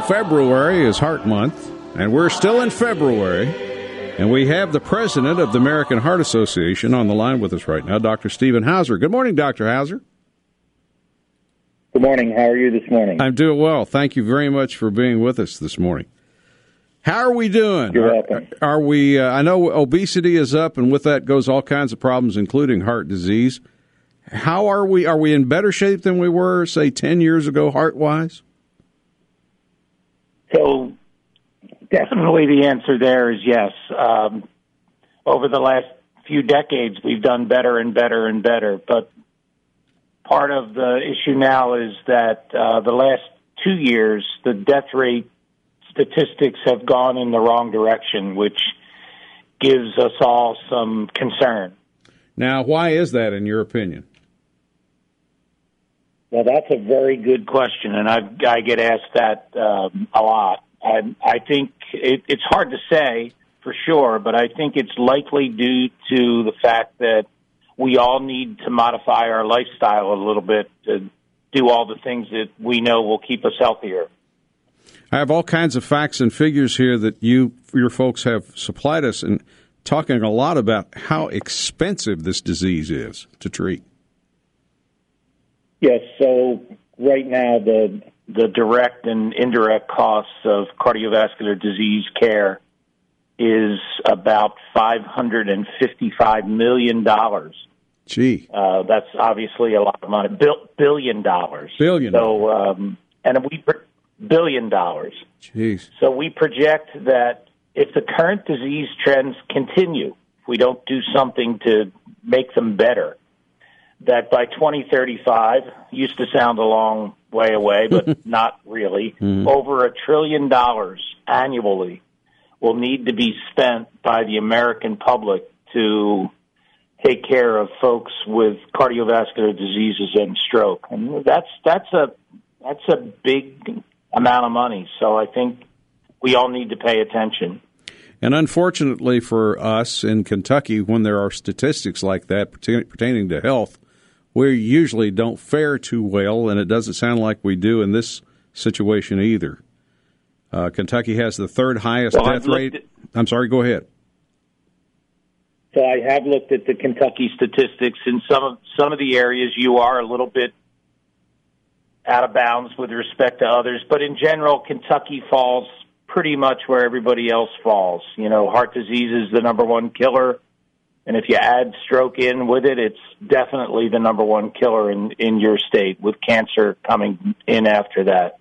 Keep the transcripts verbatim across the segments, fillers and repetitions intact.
February is Heart Month, and we're still in February, and we have the president of the American Heart Association on the line with us right now, Doctor Stephen Hauser. Good morning, Doctor Hauser. Good morning. How are you this morning? I'm doing well. Thank you very much for being with us this morning. How are we doing? You're are, welcome. Are we, uh, I know obesity is up, and with that goes all kinds of problems, including heart disease. How are we? Are we in better shape than we were, say, ten years ago, heart-wise? So definitely the answer there is yes. Um, over the last few decades, we've done better and better and better. But part of the issue now is that uh, the last two years, the death rate statistics have gone in the wrong direction, which gives us all some concern. Now, why is that, in your opinion? Well, that's a very good question, and I, I get asked that um, a lot. I, I think it, it's hard to say for sure, but I think it's likely due to the fact that we all need to modify our lifestyle a little bit to do all the things that we know will keep us healthier. I have all kinds of facts and figures here that you, your folks have supplied us, and talking a lot about how expensive this disease is to treat. Yes, so right now the the direct and indirect costs of cardiovascular disease care is about five hundred fifty-five million dollars. Gee. Uh, that's obviously a lot of money. Bil- billion dollars. Billion. So, um, and we billion dollars. Jeez. So we project that if the current disease trends continue, if we don't do something to make them better, that by twenty thirty-five, used to sound a long way away, but not really, mm-hmm. over a trillion dollars annually will need to be spent by the American public to take care of folks with cardiovascular diseases and stroke. And that's that's a that's a big amount of money. So I think we all need to pay attention. And unfortunately for us in Kentucky, when there are statistics like that pertaining to health, we usually don't fare too well, and it doesn't sound like we do in this situation either. Uh, Kentucky has the third highest well, death rate. At, I'm sorry, go ahead. So I have looked at the Kentucky statistics. In some of, some of the areas, you are a little bit out of bounds with respect to others, but in general, Kentucky falls pretty much where everybody else falls. You know, heart disease is the number one killer, and if you add stroke in with it, it's definitely the number one killer in, in your state, with cancer coming in after that.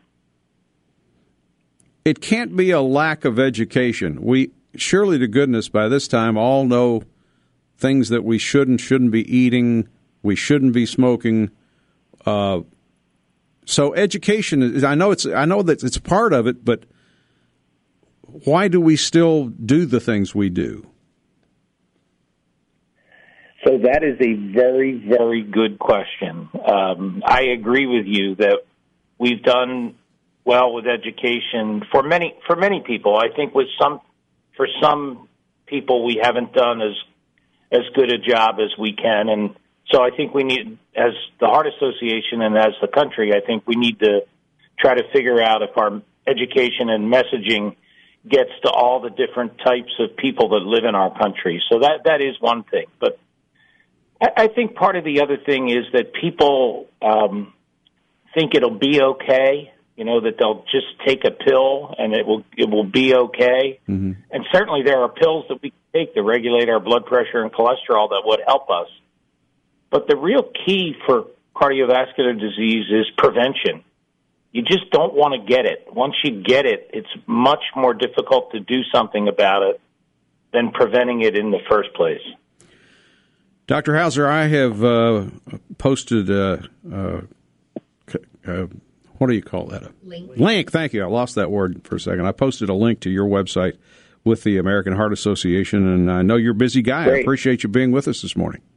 It can't be a lack of education. We surely to goodness by this time all know things that we should and shouldn't be eating, we shouldn't be smoking. Uh, so education is, I know it's I know that it's part of it, but why do we still do the things we do? So that is a very, very good question. Um, I agree with you that we've done well with education for many for many people. I think with some for some people we haven't done as as good a job as we can, and so I think we need, as the Heart Association and as the country, I think we need to try to figure out if our education and messaging gets to all the different types of people that live in our country. So that that is one thing, but I think part of the other thing is that people um, think it'll be okay, you know, that they'll just take a pill and it will it will be okay. Mm-hmm. And certainly there are pills that we can take to regulate our blood pressure and cholesterol that would help us. But the real key for cardiovascular disease is prevention. You just don't want to get it. Once you get it, it's much more difficult to do something about it than preventing it in the first place. Doctor Hauser, I have uh, posted, uh, uh, uh, what do you call that? A link. Link, thank you. I lost that word for a second. I posted a link to your website with the American Heart Association, and I know you're a busy guy. Great. I appreciate you being with us this morning.